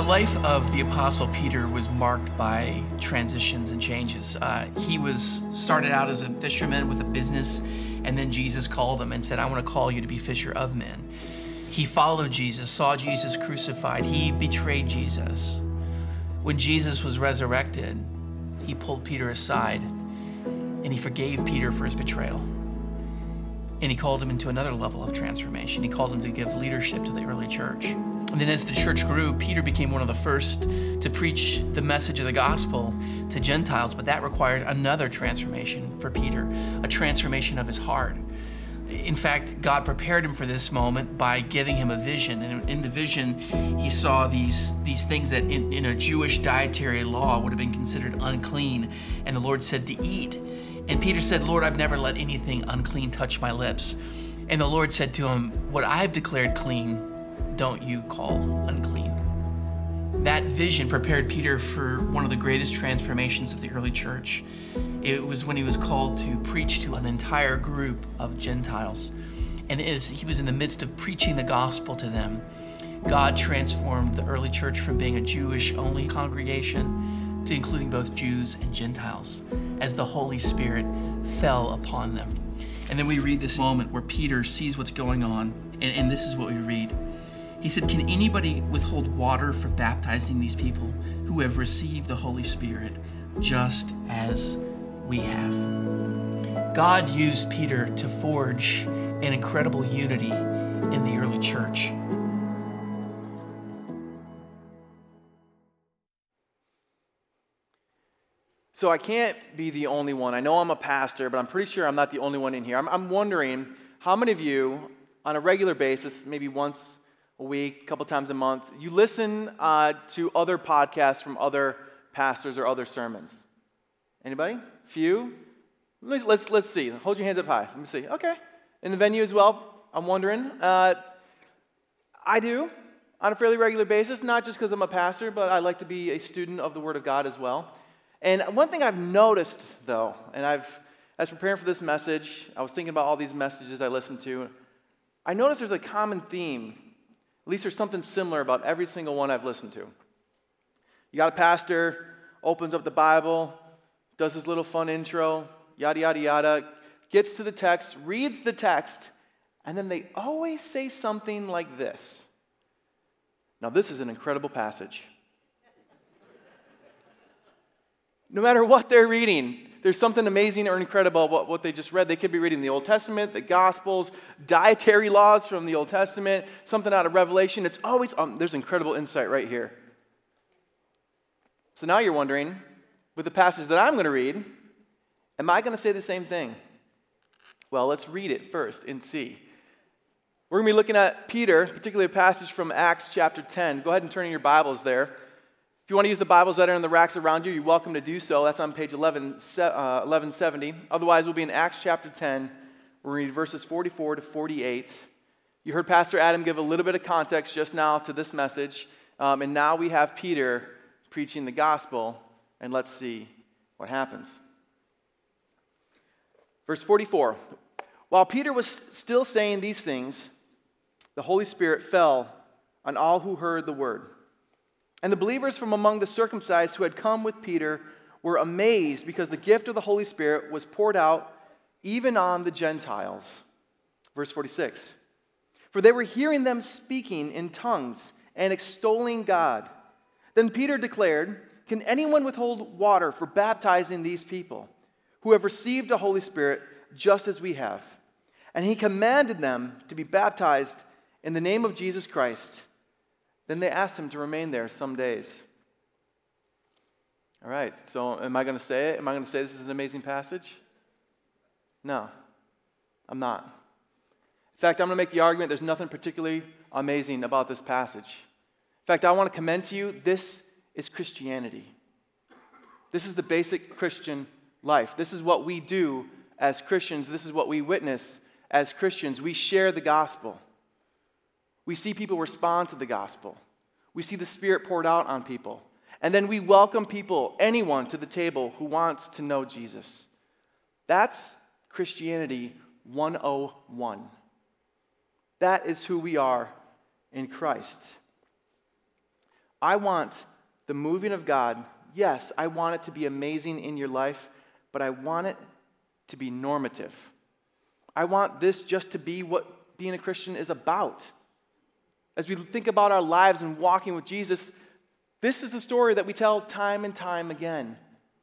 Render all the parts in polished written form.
life of the Apostle Peter was marked by transitions and changes. He started out as a fisherman with a business, and then Jesus called him and said, I want to call you to be fisher of men. He followed Jesus, saw Jesus crucified. He betrayed Jesus. When Jesus was resurrected, he pulled Peter aside, and he forgave Peter for his betrayal. And he called him into another level of transformation. He called him to give leadership to the early church. And then as the church grew, Peter became one of the first to preach the message of the gospel to Gentiles, but that required another transformation for Peter, a transformation of his heart. In fact, God prepared him for this moment by giving him a vision. And in the vision, he saw these things that in a Jewish dietary law would have been considered unclean. And the Lord said to eat. And Peter said, Lord, I've never let anything unclean touch my lips. And the Lord said to him, what I've declared clean, don't you call unclean. That vision prepared Peter for one of the greatest transformations of the early church. It was when he was called to preach to an entire group of Gentiles. And as he was in the midst of preaching the gospel to them, God transformed the early church from being a Jewish-only congregation to including both Jews and Gentiles as the Holy Spirit fell upon them. And then we read this moment where Peter sees what's going on, and this is what we read. He said, can anybody withhold water for baptizing these people who have received the Holy Spirit just as we have? God used Peter to forge an incredible unity in the early church. So I can't be the only one. I know I'm a pastor, but I'm pretty sure I'm not the only one in here. I'm wondering how many of you, on a regular basis, maybe once a week, a couple times a month, you listen to other podcasts from other pastors or other sermons? Anybody? Few? Let's see. Hold your hands up high. Let me see. Okay. In the venue as well, I'm wondering. I do on a fairly regular basis, not just because I'm a pastor, but I like to be a student of the Word of God as well. And one thing I've noticed, though, and as preparing for this message, I was thinking about all these messages I listened to. I noticed there's a common theme. At least there's something similar about every single one I've listened to. You got a pastor, opens up the Bible, does his little fun intro, yada, yada, yada, gets to the text, reads the text, and then they always say something like this. Now, this is an incredible passage. No matter what they're reading, there's something amazing or incredible about what they just read. They could be reading the Old Testament, the Gospels, dietary laws from the Old Testament, something out of Revelation. It's always, there's incredible insight right here. So now you're wondering, with the passage that I'm going to read, am I going to say the same thing? Well, let's read it first and see. We're going to be looking at Peter, particularly a passage from Acts chapter 10. Go ahead and turn in your Bibles there. If you want to use the Bibles that are in the racks around you, you're welcome to do so. That's on page 1170. Otherwise, we'll be in Acts chapter 10. We'll read verses 44 to 48. You heard Pastor Adam give a little bit of context just now to this message. And now we have Peter preaching the gospel. And let's see what happens. Verse 44. While Peter was still saying these things, the Holy Spirit fell on all who heard the word. And the believers from among the circumcised who had come with Peter were amazed because the gift of the Holy Spirit was poured out even on the Gentiles. Verse 46. For they were hearing them speaking in tongues and extolling God. Then Peter declared, can anyone withhold water for baptizing these people who have received the Holy Spirit just as we have? And he commanded them to be baptized in the name of Jesus Christ. Then they asked him to remain there some days. All right, so am I going to say it? Am I going to say this is an amazing passage? No, I'm not. In fact, I'm going to make the argument there's nothing particularly amazing about this passage. In fact, I want to commend to you, this is Christianity. This is the basic Christian life. This is what we do as Christians. This is what we witness as Christians. We share the gospel. We see people respond to the gospel. We see the Spirit poured out on people. And then we welcome people, anyone, to the table who wants to know Jesus. That's Christianity 101. That is who we are in Christ. I want the moving of God. Yes, I want it to be amazing in your life, but I want it to be normative. I want this just to be what being a Christian is about. As we think about our lives and walking with Jesus, this is the story that we tell time and time again.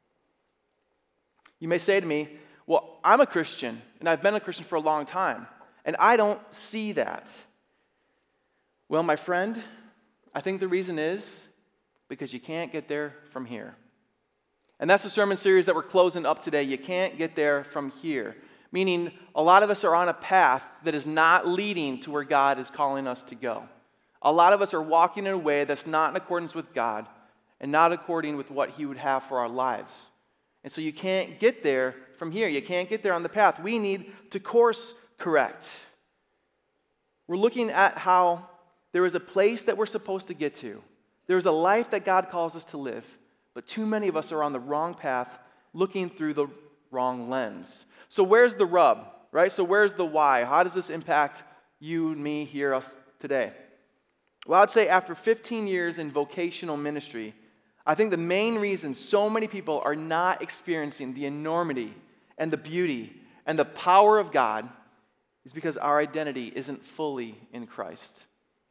You may say to me, well, I'm a Christian, and I've been a Christian for a long time, and I don't see that. Well, my friend, I think the reason is because you can't get there from here. And that's the sermon series that we're closing up today. You can't get there from here. Meaning, a lot of us are on a path that is not leading to where God is calling us to go. A lot of us are walking in a way that's not in accordance with God and not according with what He would have for our lives. And so you can't get there from here. You can't get there on the path. We need to course correct. We're looking at how there is a place that we're supposed to get to. There is a life that God calls us to live, but too many of us are on the wrong path, looking through the wrong lens. So where's the rub, right? So where's the why? How does this impact you and me here, us today? Well, I'd say after 15 years in vocational ministry, I think the main reason so many people are not experiencing the enormity and the beauty and the power of God is because our identity isn't fully in Christ.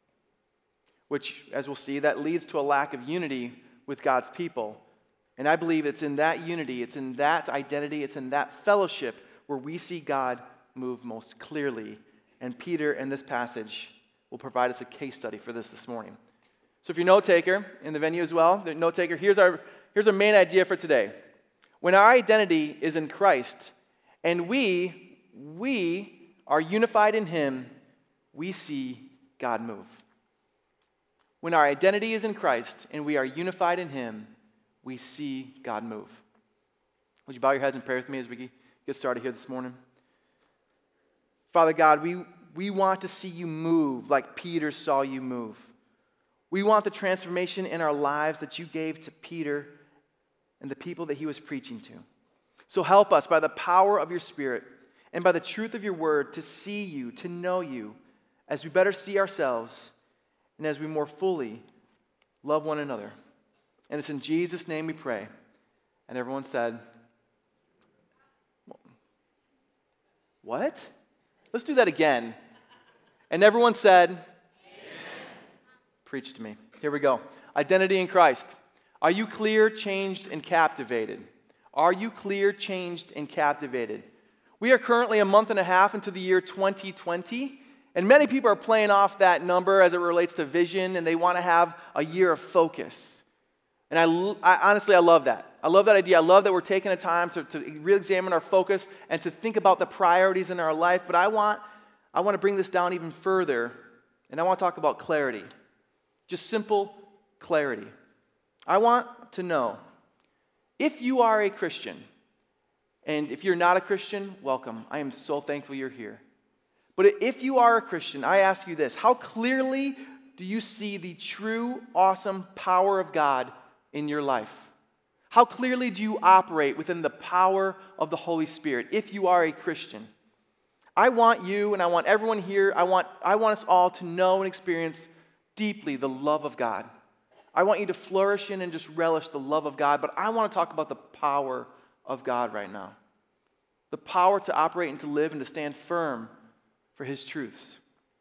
Which, as we'll see, that leads to a lack of unity with God's people. And I believe it's in that unity, it's in that identity, it's in that fellowship where we see God move most clearly. And Peter, in this passage, will provide us a case study for this morning. So if you're a note taker in the venue as well, the note taker, here's our main idea for today. When our identity is in Christ and we are unified in Him, we see God move. When our identity is in Christ and we are unified in Him, we see God move. Would you bow your heads and pray with me as we get started here this morning? Father God, we want to see You move like Peter saw You move. We want the transformation in our lives that You gave to Peter and the people that he was preaching to. So help us by the power of Your Spirit and by the truth of Your word to see You, to know You, as we better see ourselves and as we more fully love one another. And it's in Jesus' name we pray. And everyone said, what? Let's do that again. And everyone said, Amen. Preach to me. Here we go. Identity in Christ. Are you clear, changed, and captivated? Are you clear, changed, and captivated? We are currently a month and a half into the year 2020. And many people are playing off that number as it relates to vision, and they want to have a year of focus. And I honestly love that. I love that idea. I love that we're taking a time to re-examine our focus and to think about the priorities in our life. But I want to bring this down even further, and I want to talk about clarity. Just simple clarity. I want to know, if you are a Christian, and if you're not a Christian, welcome. I am so thankful you're here. But if you are a Christian, I ask you this: how clearly do you see the true, awesome power of God in your life? How clearly do you operate within the power of the Holy Spirit if you are a Christian? I want you and I want everyone here, I want us all to know and experience deeply the love of God. I want you to flourish in and just relish the love of God, but I want to talk about the power of God right now. The power to operate and to live and to stand firm for His truths.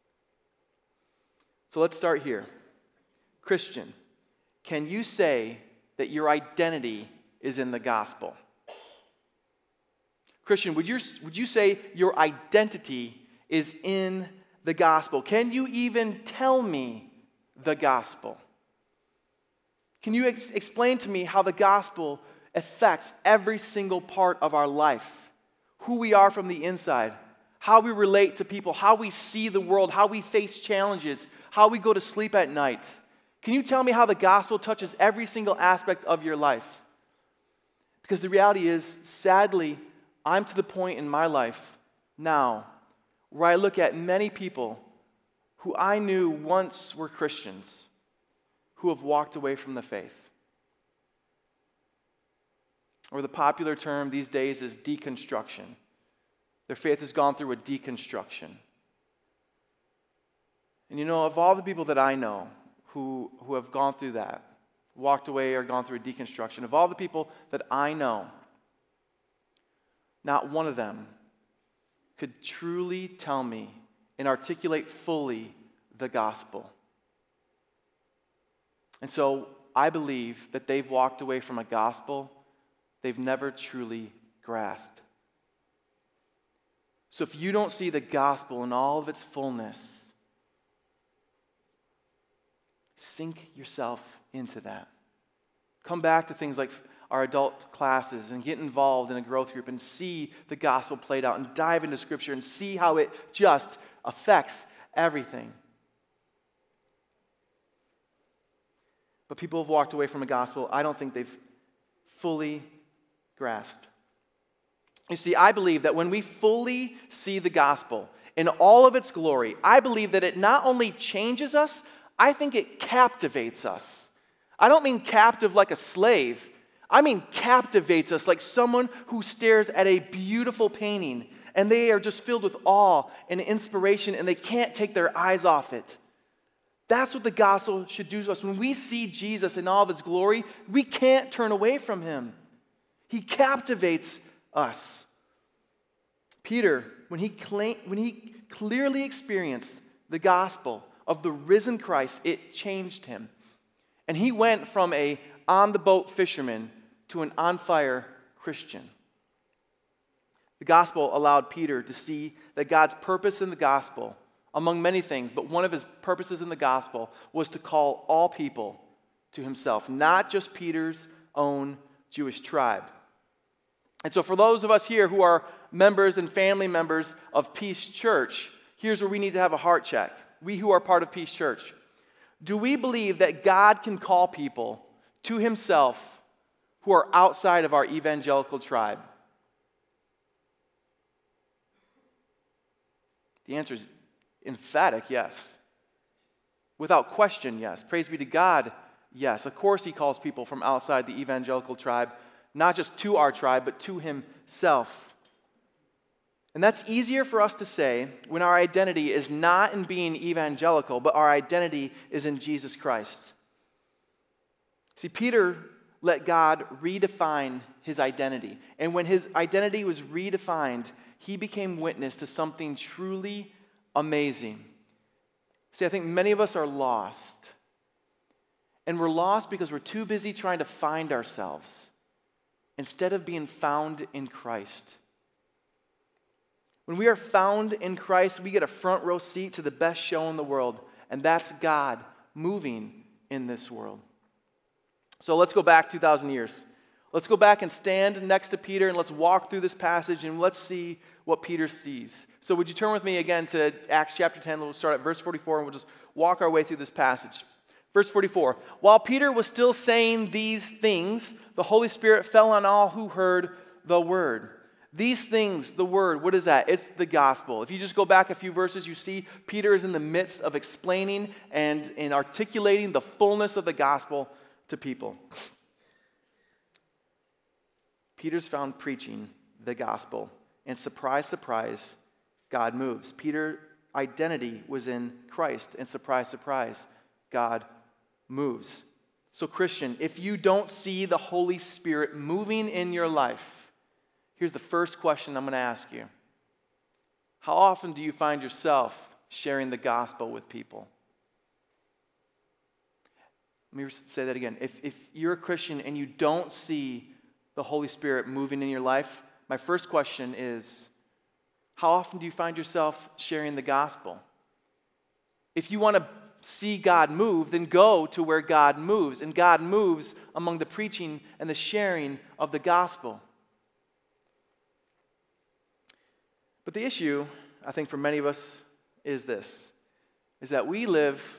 So let's start here. Christian, can you say that your identity is in the gospel? Christian, would you say your identity is in the gospel? Can you even tell me the gospel? Can you explain to me how the gospel affects every single part of our life? Who we are from the inside, how we relate to people, how we see the world, how we face challenges, how we go to sleep at night. Can you tell me how the gospel touches every single aspect of your life? Because the reality is, sadly, I'm to the point in my life now where I look at many people who I knew once were Christians who have walked away from the faith. Or the popular term these days is deconstruction. Their faith has gone through a deconstruction. And you know, of all the people that I know who have gone through that, walked away or gone through a deconstruction. Of all the people that I know, not one of them could truly tell me and articulate fully the gospel. And so I believe that they've walked away from a gospel they've never truly grasped. So if you don't see the gospel in all of its fullness, sink yourself into that. Come back to things like our adult classes and get involved in a growth group and see the gospel played out and dive into Scripture and see how it just affects everything. But people have walked away from a gospel I don't think they've fully grasped. You see, I believe that when we fully see the gospel in all of its glory, I believe that it not only changes us, I think it captivates us. I don't mean captive like a slave. I mean captivates us like someone who stares at a beautiful painting and they are just filled with awe and inspiration and they can't take their eyes off it. That's what the gospel should do to us. When we see Jesus in all of his glory, we can't turn away from him. He captivates us. Peter, when he clearly experienced the gospel of the risen Christ, it changed him. And he went from a on-the-boat fisherman to an on-fire Christian. The gospel allowed Peter to see that God's purpose in the gospel, among many things, but one of his purposes in the gospel was to call all people to himself, not just Peter's own Jewish tribe. And so for those of us here who are members and family members of Peace Church, here's where we need to have a heart check. We who are part of Peace Church. Do we believe that God can call people to himself who are outside of our evangelical tribe? The answer is emphatic, yes. Without question, yes. Praise be to God, yes. Of course he calls people from outside the evangelical tribe, not just to our tribe, but to himself. And that's easier for us to say when our identity is not in being evangelical, but our identity is in Jesus Christ. See, Peter let God redefine his identity. And when his identity was redefined, he became witness to something truly amazing. See, I think many of us are lost. And we're lost because we're too busy trying to find ourselves instead of being found in Christ. When we are found in Christ, we get a front row seat to the best show in the world, and that's God moving in this world. So let's go back 2,000 years. Let's go back and stand next to Peter, and let's walk through this passage, and let's see what Peter sees. So would you turn with me again to Acts chapter 10? We'll start at verse 44, and we'll just walk our way through this passage. Verse 44, while Peter was still saying these things, the Holy Spirit fell on all who heard the word. These things, the word, what is that? It's the gospel. If you just go back a few verses, you see Peter is in the midst of explaining and articulating the fullness of the gospel to people. Peter's found preaching the gospel, and surprise, surprise, God moves. Peter's identity was in Christ, and surprise, surprise, God moves. So Christian, if you don't see the Holy Spirit moving in your life, here's the first question I'm going to ask you. How often do you find yourself sharing the gospel with people? Let me say that again. If you're a Christian and you don't see the Holy Spirit moving in your life, my first question is, how often do you find yourself sharing the gospel? If you want to see God move, then go to where God moves. And God moves among the preaching and the sharing of the gospel. But the issue, I think, for many of us is this, is that we live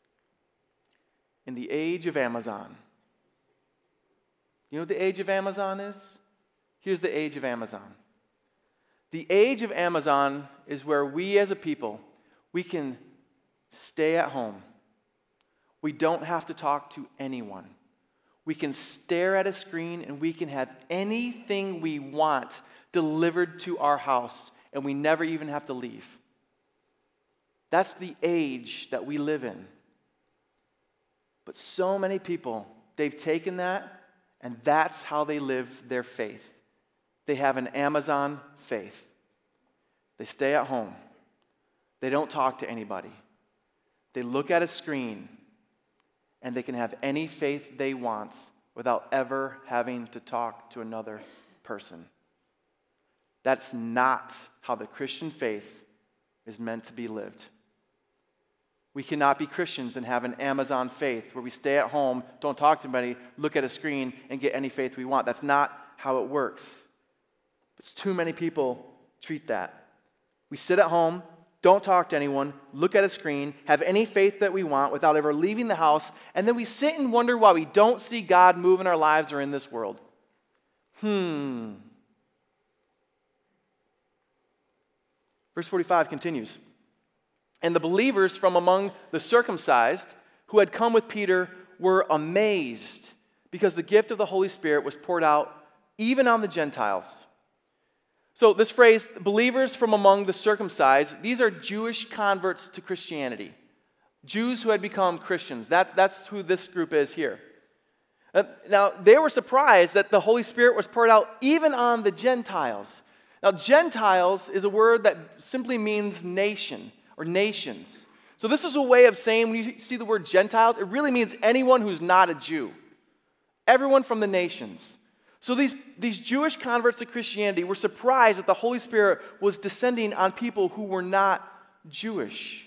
in the age of Amazon. You know what the age of Amazon is? Here's the age of Amazon. The age of Amazon is where we as a people, we can stay at home. We don't have to talk to anyone. We can stare at a screen and we can have anything we want delivered to our house, and we never even have to leave. That's the age that we live in. But so many people, they've taken that, and that's how they live their faith. They have an Amazon faith. They stay at home. They don't talk to anybody. They look at a screen, and they can have any faith they want without ever having to talk to another person. That's not how the Christian faith is meant to be lived. We cannot be Christians and have an Amazon faith where we stay at home, don't talk to anybody, look at a screen, and get any faith we want. That's not how it works. It's too many people treat that. We sit at home, don't talk to anyone, look at a screen, have any faith that we want without ever leaving the house, and then we sit and wonder why we don't see God move in our lives or in this world. Verse 45 continues. And the believers from among the circumcised who had come with Peter were amazed because the gift of the Holy Spirit was poured out even on the Gentiles. So this phrase, believers from among the circumcised, these are Jewish converts to Christianity. Jews who had become Christians. That's who this group is here. Now, they were surprised that the Holy Spirit was poured out even on the Gentiles. Now, Gentiles is a word that simply means nation or nations. So this is a way of saying, when you see the word Gentiles, it really means anyone who's not a Jew. Everyone from the nations. So these Jewish converts to Christianity were surprised that the Holy Spirit was descending on people who were not Jewish.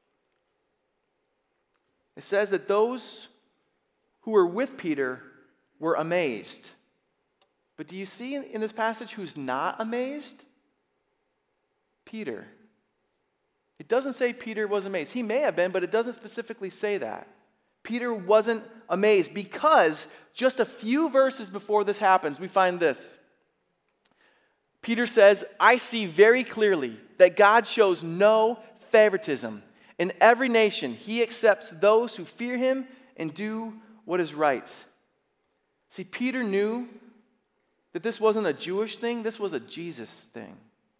It says that those who were with Peter were amazed. But do you see in this passage who's not amazed? Peter. It doesn't say Peter was amazed. He may have been, but it doesn't specifically say that. Peter wasn't amazed because just a few verses before this happens, we find this. Peter says, I see very clearly that God shows no favoritism. In every nation, he accepts those who fear him and do what is right. See, Peter knew that this wasn't a Jewish thing, this was a Jesus thing.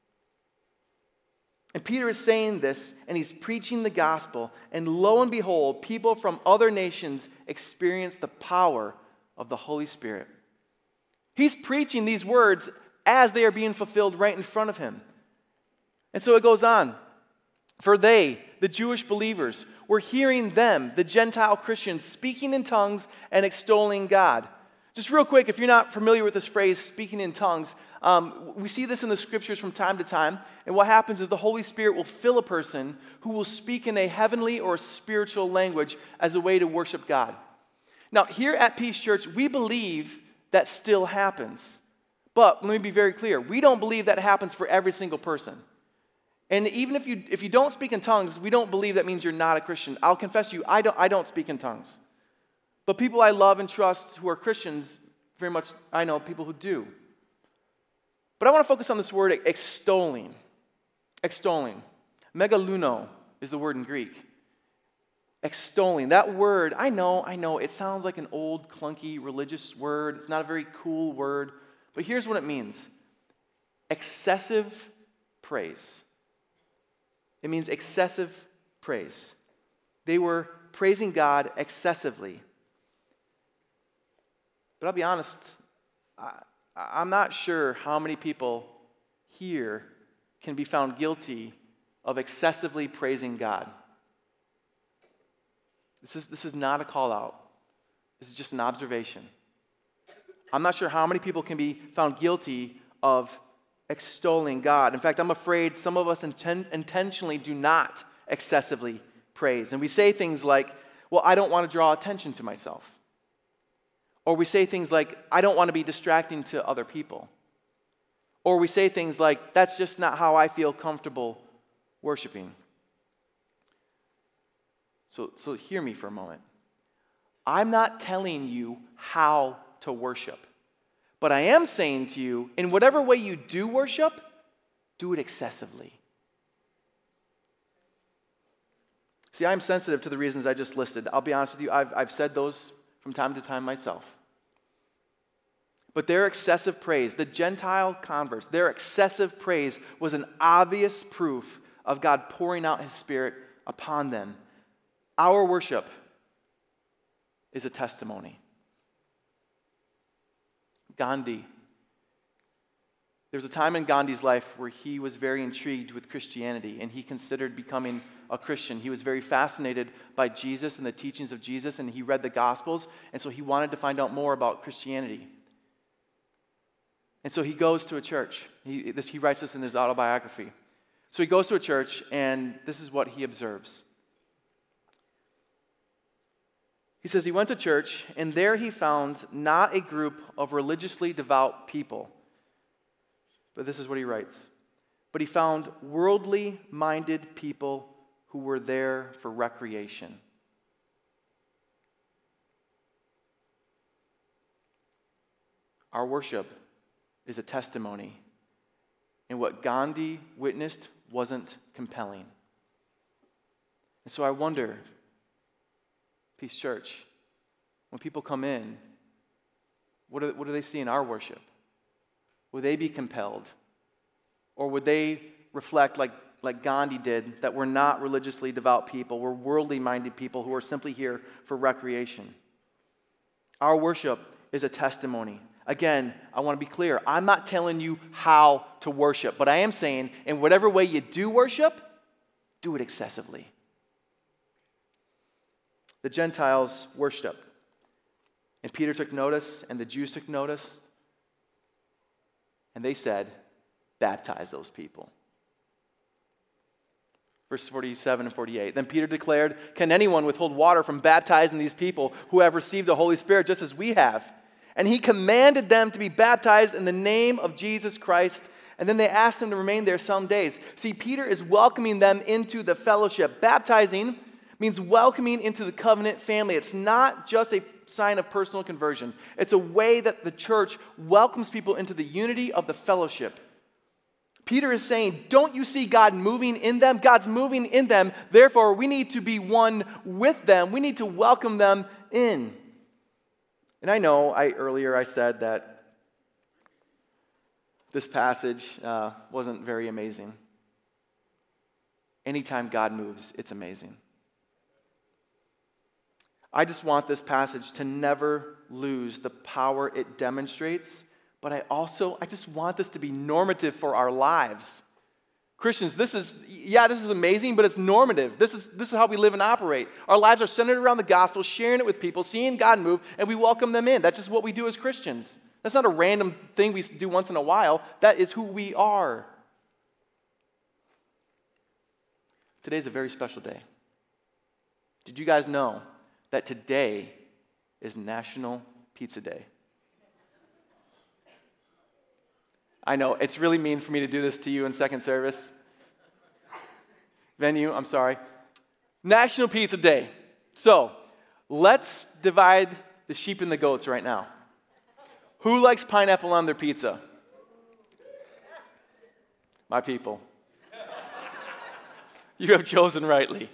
And Peter is saying this, and he's preaching the gospel, and lo and behold, people from other nations experience the power of the Holy Spirit. He's preaching these words as they are being fulfilled right in front of him. And so it goes on. For they, the Jewish believers, were hearing them, the Gentile Christians, speaking in tongues and extolling God. Just real quick, if you're not familiar with this phrase, speaking in tongues, we see this in the scriptures from time to time. And what happens is the Holy Spirit will fill a person who will speak in a heavenly or spiritual language as a way to worship God. Now, here at Peace Church, we believe that still happens. But let me be very clear. We don't believe that happens for every single person. And even if you don't speak in tongues, we don't believe that means you're not a Christian. I'll confess to you, I don't speak in tongues. But people I love and trust who are Christians, very much I know people who do. But I want to focus on this word extolling. Extolling. Megaluno is the word in Greek. Extolling. That word, I know, it sounds like an old, clunky, religious word. It's not a very cool word. But here's what it means. Excessive praise. It means excessive praise. They were praising God excessively. But I'll be honest, I'm not sure how many people here can be found guilty of excessively praising God. This is not a call out. This is just an observation. I'm not sure how many people can be found guilty of extolling God. In fact, I'm afraid some of us intentionally do not excessively praise. And we say things like, well, I don't want to draw attention to myself. Or we say things like, I don't want to be distracting to other people. Or we say things like, that's just not how I feel comfortable worshiping. So hear me for a moment. I'm not telling you how to worship. But I am saying to you, in whatever way you do worship, do it excessively. See, I'm sensitive to the reasons I just listed. I'll be honest with you, I've said those from time to time myself. But their excessive praise, the Gentile converts, their excessive praise was an obvious proof of God pouring out his Spirit upon them. Our worship is a testimony. Gandhi. There was a time in Gandhi's life where he was very intrigued with Christianity, and he considered becoming a Christian. He was very fascinated by Jesus and the teachings of Jesus, and he read the Gospels, and so he wanted to find out more about Christianity. And so he goes to a church. He writes this in his autobiography. So he goes to a church, and this is what he observes. He says he went to church, and there he found not a group of religiously devout people. But this is what he writes. But he found worldly-minded people who were there for recreation. Our worship is a testimony, and what Gandhi witnessed wasn't compelling. And so I wonder, Peace Church, when people come in, what do they see in our worship? Would they be compelled? Or would they reflect like Gandhi did, that we're not religiously devout people, we're worldly-minded people who are simply here for recreation? Our worship is a testimony. Again, I want to be clear. I'm not telling you how to worship, but I am saying in whatever way you do worship, do it excessively. The Gentiles worshiped, and Peter took notice, and the Jews took notice, and they said, baptize those people. Verse 47 and 48. Then Peter declared, can anyone withhold water from baptizing these people who have received the Holy Spirit just as we have? And he commanded them to be baptized in the name of Jesus Christ. And then they asked him to remain there some days. See, Peter is welcoming them into the fellowship. Baptizing means welcoming into the covenant family. It's not just a sign of personal conversion. It's a way that the church welcomes people into the unity of the fellowship. Peter is saying, don't you see God moving in them? God's moving in them. Therefore, we need to be one with them. We need to welcome them in. And I know earlier I said that this passage wasn't very amazing. Anytime God moves, it's amazing. I just want this passage to never lose the power it demonstrates, but I just want this to be normative for our lives. Christians, this is amazing, but it's normative. This is how we live and operate. Our lives are centered around the gospel, sharing it with people, seeing God move, and we welcome them in. That's just what we do as Christians. That's not a random thing we do once in a while. That is who we are. Today's a very special day. Did you guys know that today is National Pizza Day? I know, it's really mean for me to do this to you in second service. Venue, I'm sorry. National Pizza Day. So, let's divide the sheep and the goats right now. Who likes pineapple on their pizza? My people. You have chosen rightly.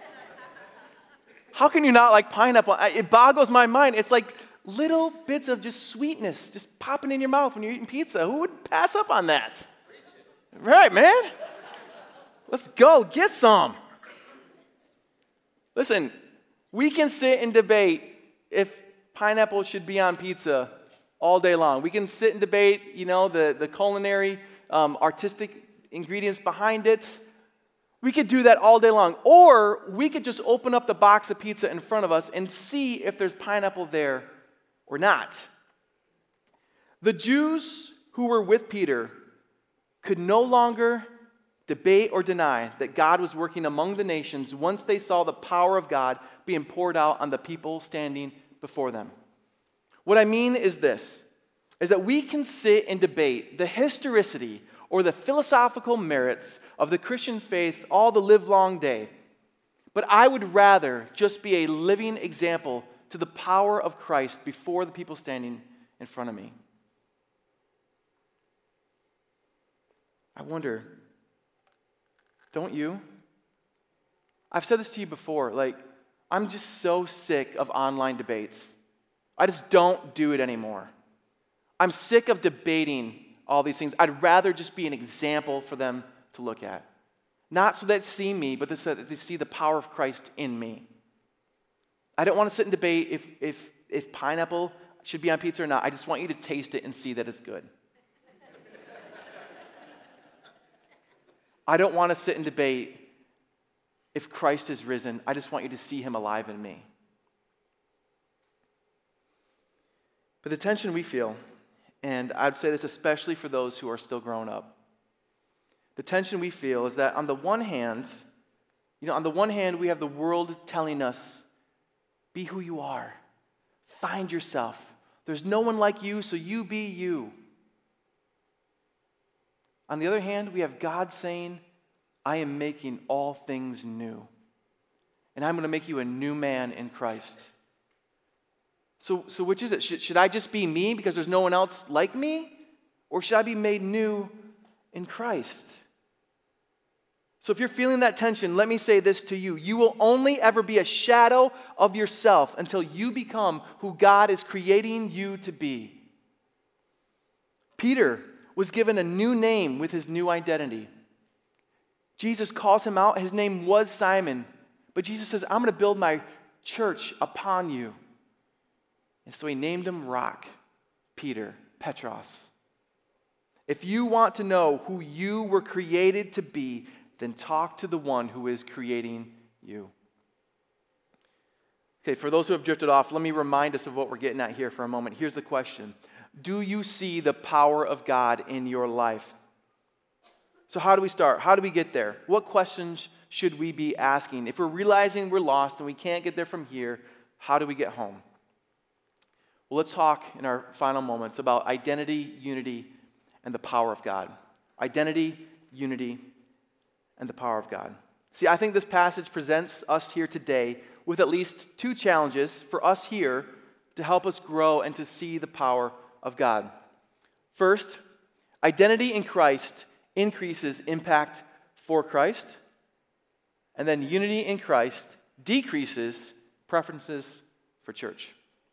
How can you not like pineapple? It boggles my mind. It's like little bits of just sweetness just popping in your mouth when you're eating pizza. Who would pass up on that? Right, man? Let's go. Get some. Listen, we can sit and debate if pineapple should be on pizza all day long. We can sit and debate, the culinary, artistic ingredients behind it. We could do that all day long. Or we could just open up the box of pizza in front of us and see if there's pineapple there or not. The Jews who were with Peter could no longer debate or deny that God was working among the nations once they saw the power of God being poured out on the people standing before them. What I mean is this, is that we can sit and debate the historicity or the philosophical merits of the Christian faith all the livelong day. But I would rather just be a living example to the power of Christ before the people standing in front of me. I wonder, don't you? I've said this to you before, I'm just so sick of online debates. I just don't do it anymore. I'm sick of debating all these things. I'd rather just be an example for them to look at. Not so that they see me, but so that they see the power of Christ in me. I don't want to sit and debate if pineapple should be on pizza or not. I just want you to taste it and see that it's good. I don't want to sit and debate if Christ is risen. I just want you to see him alive in me. But the tension we feel, and I'd say this especially for those who are still growing up, the tension we feel is that on the one hand, we have the world telling us, be who you are. Find yourself. There's no one like you, so you be you. On the other hand, we have God saying, I am making all things new. And I'm going to make you a new man in Christ. So which is it? Should I just be me because there's no one else like me? Or should I be made new in Christ? So if you're feeling that tension, let me say this to you. You will only ever be a shadow of yourself until you become who God is creating you to be. Peter was given a new name with his new identity. Jesus calls him out. His name was Simon. But Jesus says, I'm going to build my church upon you. And so he named him Rock, Peter, Petros. If you want to know who you were created to be, then talk to the one who is creating you. Okay, for those who have drifted off, let me remind us of what we're getting at here for a moment. Here's the question. Do you see the power of God in your life? So how do we start? How do we get there? What questions should we be asking? If we're realizing we're lost and we can't get there from here, how do we get home? Well, let's talk in our final moments about identity, unity, and the power of God. Identity, unity, and the power of God. See, I think this passage presents us here today with at least two challenges for us here to help us grow and to see the power of God. First, identity in Christ increases impact for Christ, and then unity in Christ decreases preferences for church.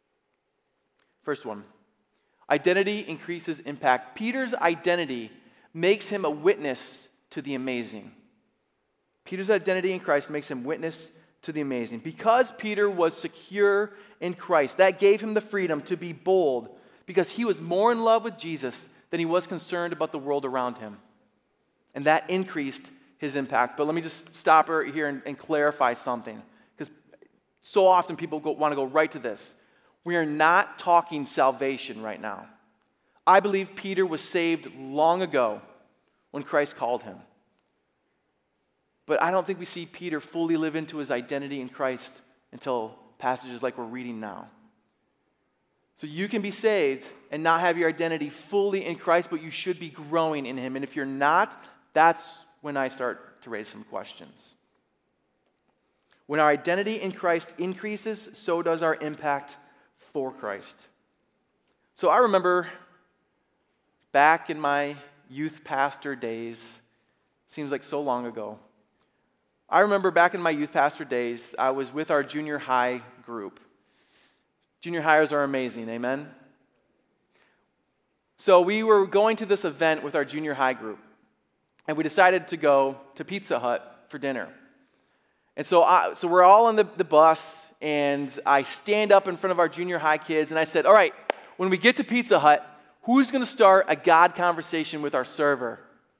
First one, identity increases impact. Peter's identity makes him a witness to the amazing. Peter's identity in Christ makes him witness to the amazing. Because Peter was secure in Christ, that gave him the freedom to be bold because he was more in love with Jesus than he was concerned about the world around him. And that increased his impact. But let me just stop here and clarify something, because so often people want to go right to this. We are not talking salvation right now. I believe Peter was saved long ago when Christ called him. But I don't think we see Peter fully live into his identity in Christ until passages like we're reading now. So you can be saved and not have your identity fully in Christ, but you should be growing in him. And if you're not, that's when I start to raise some questions. When our identity in Christ increases, so does our impact for Christ. So I remember back in my youth pastor days, seems like so long ago. I remember back in my youth pastor days, I was with our junior high group. Junior highers are amazing, amen? So we were going to this event with our junior high group, and we decided to go to Pizza Hut for dinner. And so we're all on the bus, and I stand up in front of our junior high kids, and I said, all right, when we get to Pizza Hut, who's going to start a God conversation with our server?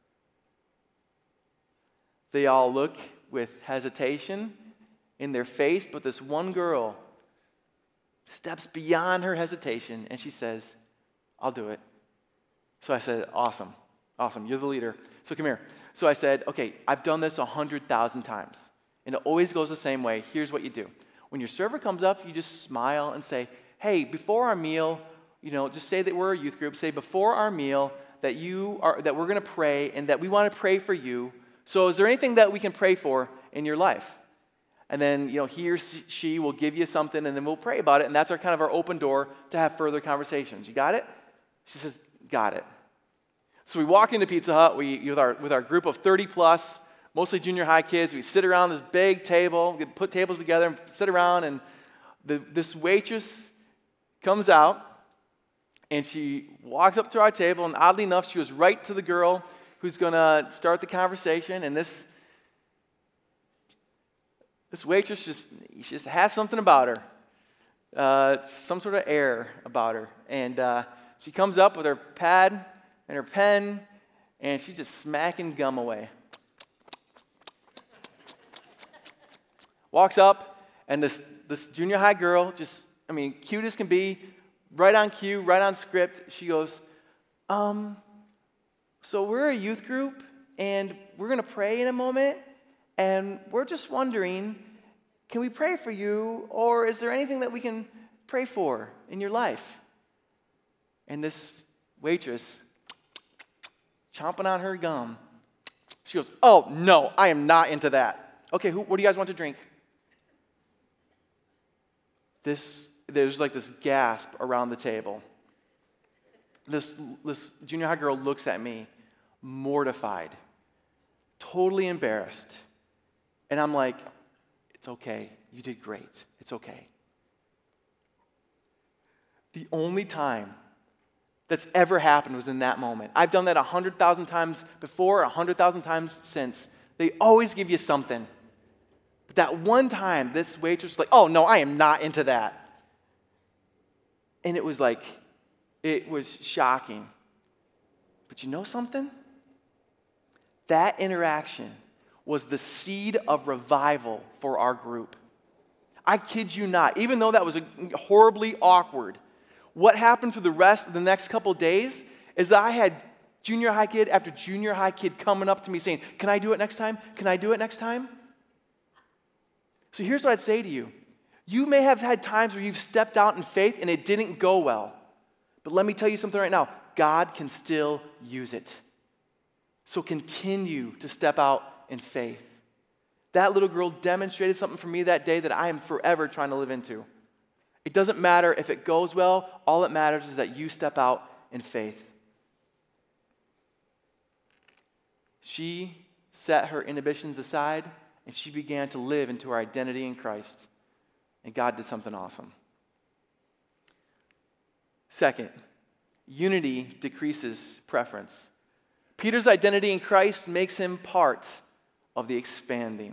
They all look with hesitation in their face, but this one girl steps beyond her hesitation, and she says, I'll do it. So I said, awesome, you're the leader. So come here. So I said, okay, I've done this 100,000 times, and it always goes the same way. Here's what you do. When your server comes up, you just smile and say, hey, before our meal, just say that we're a youth group. Say before our meal that we're going to pray and that we want to pray for you. So is there anything that we can pray for in your life? And then, he or she will give you something, and then we'll pray about it. And that's our open door to have further conversations. You got it? She says, got it. So we walk into Pizza Hut with our group of 30 plus, mostly junior high kids. We sit around this big table, we put tables together and sit around, and this waitress comes out, and she walks up to our table, and oddly enough, she goes right to the girl who's going to start the conversation, and this This waitress just has something about her, some sort of air about her. And she comes up with her pad and her pen, and she's just smacking gum away. Walks up, and this junior high girl, cute as can be, right on cue, right on script. She goes, so we're a youth group, and we're going to pray in a moment, and we're just wondering, can we pray for you, or is there anything that we can pray for in your life? And this waitress, chomping on her gum, she goes, oh, no, I am not into that. Okay, what do you guys want to drink? There's like this gasp around the table. This junior high girl looks at me, mortified, totally embarrassed. And I'm like, it's okay. You did great. It's okay. The only time that's ever happened was in that moment. I've done that 100,000 times before, 100,000 times since. They always give you something. But that one time, this waitress was like, oh, no, I am not into that. And it was shocking. But you know something? That interaction was the seed of revival for our group. I kid you not. Even though that was horribly awkward, what happened for the rest of the next couple days is that I had junior high kid after junior high kid coming up to me saying, can I do it next time? Can I do it next time? So here's what I'd say to you. You may have had times where you've stepped out in faith and it didn't go well. But let me tell you something right now. God can still use it. So continue to step out in faith. That little girl demonstrated something for me that day that I am forever trying to live into. It doesn't matter if it goes well. All that matters is that you step out in faith. She set her inhibitions aside and she began to live into her identity in Christ. And God did something awesome. Second, unity decreases preference. Peter's identity in Christ makes him part of the expanding.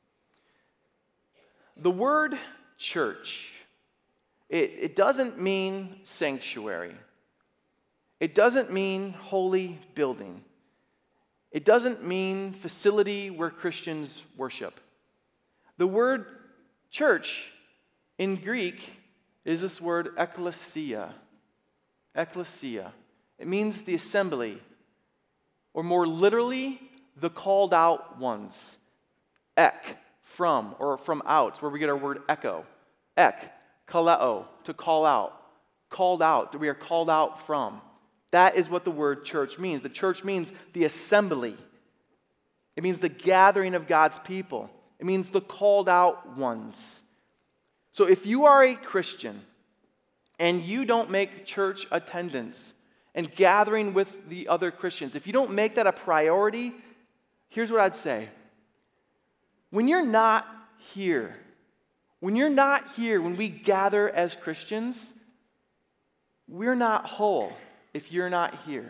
The word church, it doesn't mean sanctuary. It doesn't mean holy building. It doesn't mean facility where Christians worship. The word church in Greek is this word ekklesia. Ekklesia. It means the assembly, or more literally, the called out ones. Ek, from, or from out, where we get our word echo. Ek, kaleo, to call out. Called out, we are called out from. That is what the word church means. The church means the assembly. It means the gathering of God's people. It means the called out ones. So if you are a Christian and you don't make church attendance and gathering with the other Christians, if you don't make that a priority, here's what I'd say. When you're not here, when we gather as Christians, we're not whole if you're not here.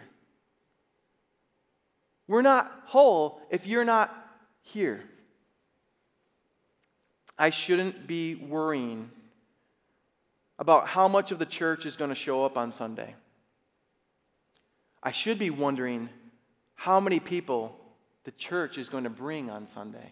We're not whole if you're not here. I shouldn't be worrying about how much of the church is going to show up on Sunday. I should be wondering how many people the church is going to bring on Sunday.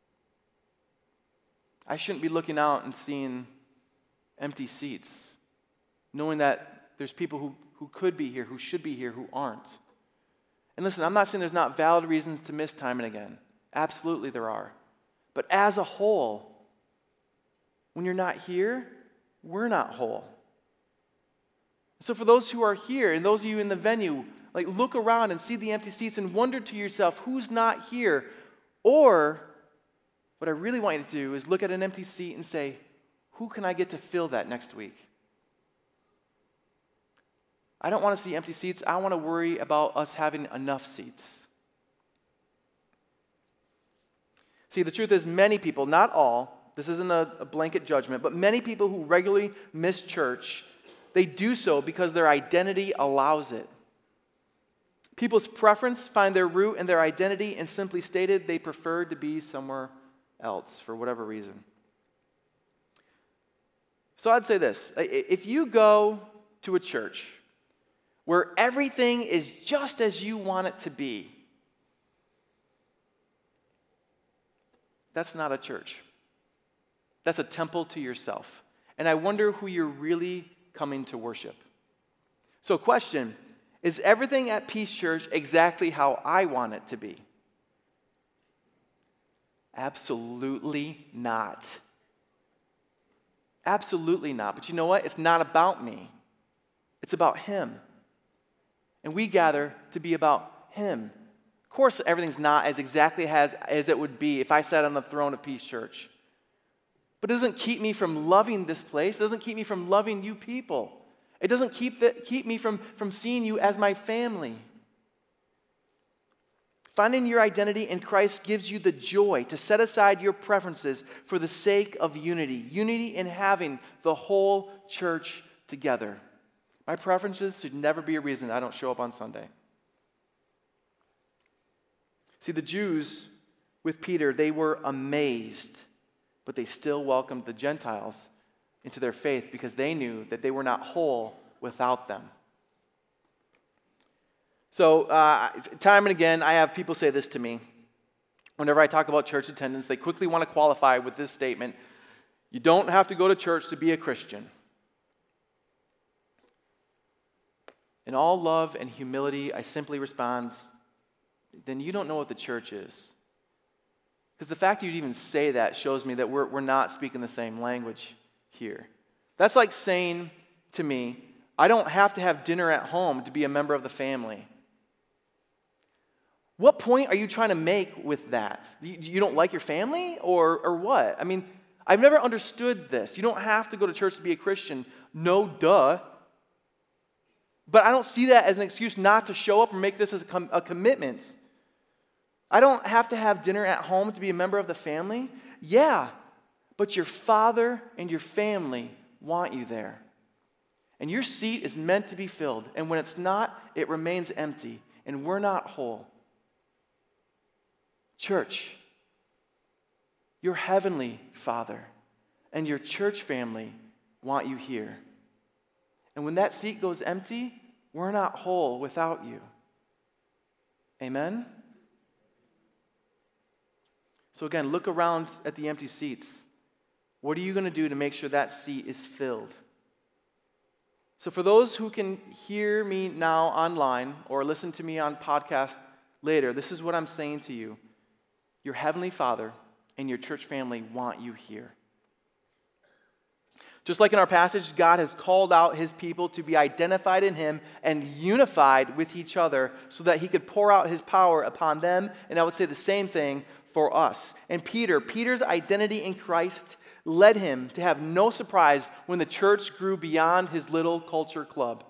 I shouldn't be looking out and seeing empty seats, knowing that there's people who could be here, who should be here, who aren't. And listen, I'm not saying there's not valid reasons to miss time and again. Absolutely there are. But as a whole, when you're not here, we're not whole. So for those who are here and those of you in the venue, look around and see the empty seats and wonder to yourself, who's not here? Or what I really want you to do is look at an empty seat and say, who can I get to fill that next week? I don't want to see empty seats. I want to worry about us having enough seats. See, the truth is many people, not all, this isn't a blanket judgment, but many people who regularly miss church, they do so because their identity allows it. People's preference find their root in their identity, and simply stated, they prefer to be somewhere else for whatever reason. So I'd say this. If you go to a church where everything is just as you want it to be, that's not a church. That's a temple to yourself. And I wonder who you're really coming to worship. So question, is everything at Peace Church exactly how I want it to be? Absolutely not. Absolutely not. But you know what? It's not about me. It's about Him. And we gather to be about Him. Of course, everything's not as exactly as it would be if I sat on the throne of Peace Church. But it doesn't keep me from loving this place. It doesn't keep me from loving you people. It doesn't keep me from seeing you as my family. Finding your identity in Christ gives you the joy to set aside your preferences for the sake of unity. Unity in having the whole church together. My preferences should never be a reason I don't show up on Sunday. See, the Jews with Peter, they were amazed, but they still welcomed the Gentiles into their faith because they knew that they were not whole without them. So, time and again, I have people say this to me. Whenever I talk about church attendance, they quickly want to qualify with this statement: you don't have to go to church to be a Christian. In all love and humility, I simply respond, then you don't know what the church is. Because the fact that you'd even say that shows me that we're not speaking the same language here. That's like saying to me, I don't have to have dinner at home to be a member of the family. What point are you trying to make with that? You don't like your family or what? I mean, I've never understood this. You don't have to go to church to be a Christian. No, duh. But I don't see that as an excuse not to show up or make this as a commitment. I don't have to have dinner at home to be a member of the family. Yeah, but your father and your family want you there. And your seat is meant to be filled. And when it's not, it remains empty. And we're not whole. Church, your heavenly Father and your church family want you here. And when that seat goes empty, we're not whole without you. Amen? So again, look around at the empty seats. What are you going to do to make sure that seat is filled? So for those who can hear me now online or listen to me on podcast later, this is what I'm saying to you. Your heavenly Father and your church family want you here. Just like in our passage, God has called out His people to be identified in Him and unified with each other so that He could pour out His power upon them, and I would say the same thing for us. And Peter's identity in Christ led him to have no surprise when the church grew beyond his little culture club.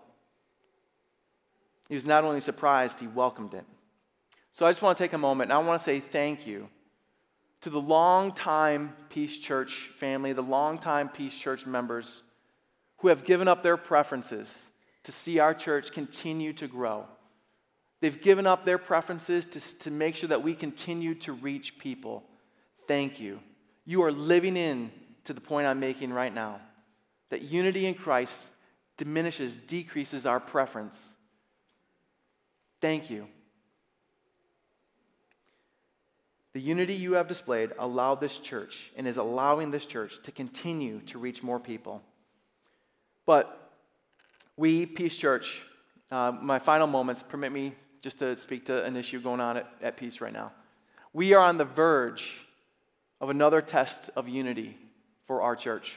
He was not only surprised, he welcomed it. So I just want to take a moment and I want to say thank you to the longtime Peace Church family, the longtime Peace Church members who have given up their preferences to see our church continue to grow. They've given up their preferences to make sure that we continue to reach people. Thank you. You are living in to the point I'm making right now, that unity in Christ decreases our preference. Thank you. The unity you have displayed allowed this church and is allowing this church to continue to reach more people. But we, Peace Church, my final moments permit me just to speak to an issue going on at Peace right now. We are on the verge of another test of unity for our church.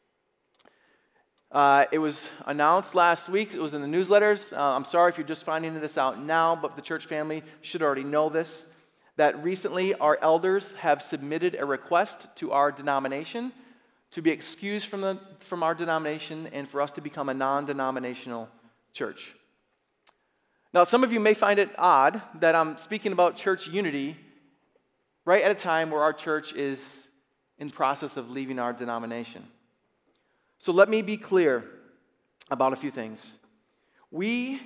It was announced last week. It was in the newsletters. I'm sorry if you're just finding this out now, but the church family should already know this, that recently our elders have submitted a request to our denomination to be excused from our denomination and for us to become a non-denominational church. Now, some of you may find it odd that I'm speaking about church unity right at a time where our church is in process of leaving our denomination. So let me be clear about a few things. We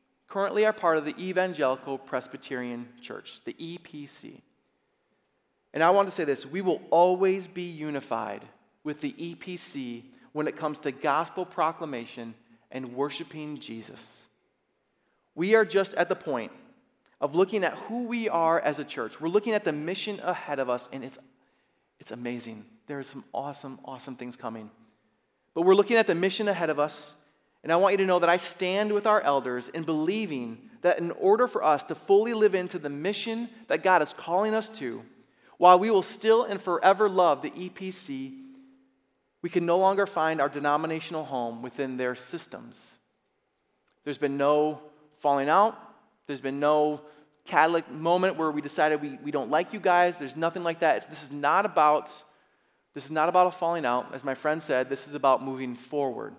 currently are part of the Evangelical Presbyterian Church, the EPC. And I want to say this, we will always be unified with the EPC when it comes to gospel proclamation and worshiping Jesus. We are just at the point of looking at who we are as a church. We're looking at the mission ahead of us, and it's amazing. There are some awesome, awesome things coming. But we're looking at the mission ahead of us, and I want you to know that I stand with our elders in believing that in order for us to fully live into the mission that God is calling us to, while we will still and forever love the EPC, we can no longer find our denominational home within their systems. There's been no falling out. There's been no catalytic moment where we decided we don't like you guys. There's nothing like that. This is not about a falling out. As my friend said, this is about moving forward.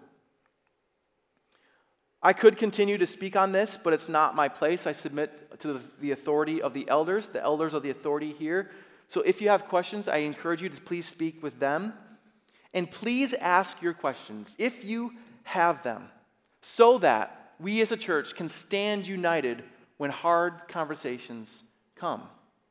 I could continue to speak on this, but it's not my place. I submit to the authority of the elders. The elders are the authority here. So if you have questions, I encourage you to please speak with them. And please ask your questions, if you have them, so that we as a church can stand united when hard conversations come.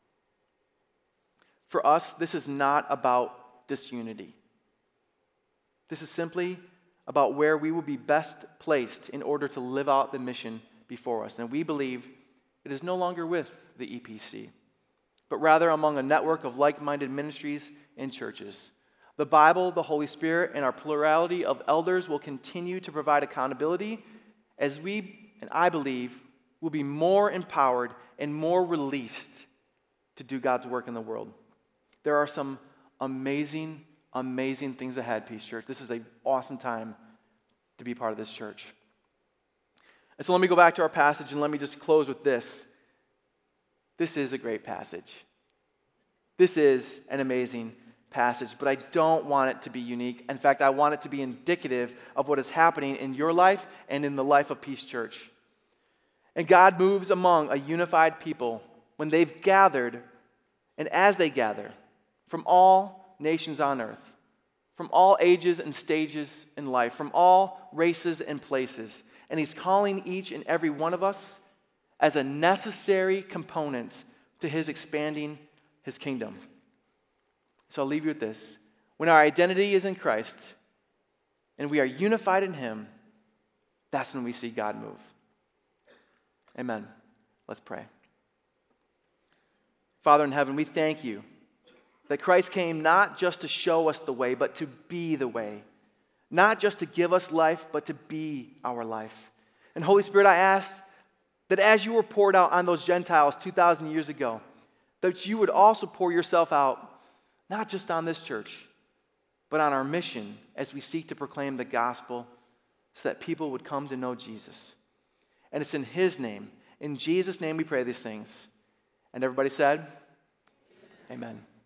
For us, this is not about disunity. This is simply about where we will be best placed in order to live out the mission before us. And we believe it is no longer with the EPC, but rather among a network of like-minded ministries and churches. The Bible, the Holy Spirit, and our plurality of elders will continue to provide accountability as we, and I believe, will be more empowered and more released to do God's work in the world. There are some amazing, amazing things ahead, Peace Church. This is an awesome time to be part of this church. And so let me go back to our passage and let me just close with this. This is a great passage. This is an amazing passage, but I don't want it to be unique. In fact, I want it to be indicative of what is happening in your life and in the life of Peace Church. And God moves among a unified people when they've gathered, and as they gather, from all nations on earth, from all ages and stages in life, from all races and places. And He's calling each and every one of us as a necessary component to His expanding His kingdom. So I'll leave you with this. When our identity is in Christ and we are unified in Him, that's when we see God move. Amen. Let's pray. Father in heaven, we thank You that Christ came not just to show us the way, but to be the way. Not just to give us life, but to be our life. And Holy Spirit, I ask that as You were poured out on those Gentiles 2,000 years ago, that You would also pour Yourself out not just on this church, but on our mission as we seek to proclaim the gospel so that people would come to know Jesus. And it's in His name, in Jesus' name we pray these things. And everybody said, Amen.